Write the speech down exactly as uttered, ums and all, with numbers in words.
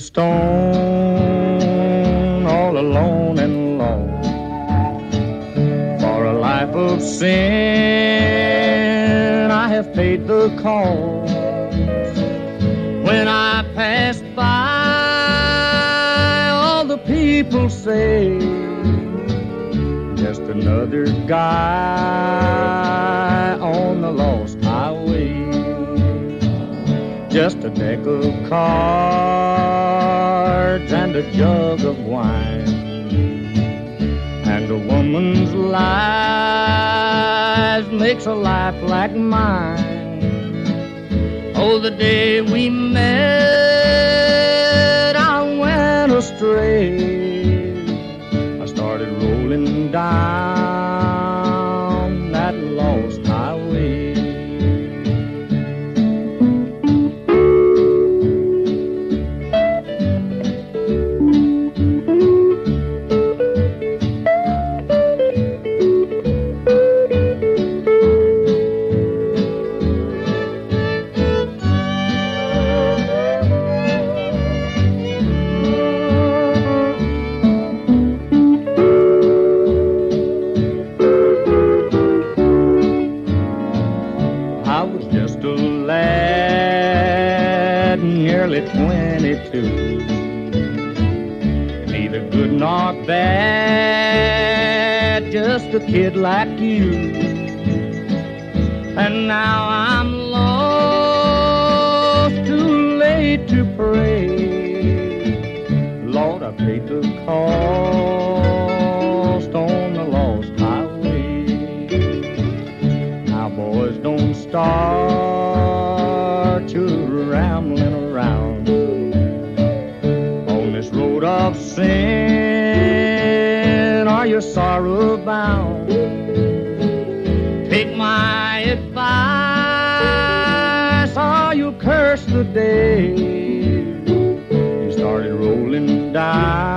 stone, all alone and lost. For a life of sin, I have paid the cost. When I pass by, all the people say, just another guy on the lost highway. Just a deck of cards and a jug of wine, and a woman's life makes a life like mine. Oh, the day we met, I went astray. I started rolling down that lost highway. I was just a lad, nearly twenty-two, neither good nor bad, just a kid like you. And now I'm lost, too late to pray. Lord, I paid the cost on the lost highway. Now, boys, don't start you rambling around on this road of sin, or you're sorrow bound. Take my advice, or you'll curse the day you started rolling down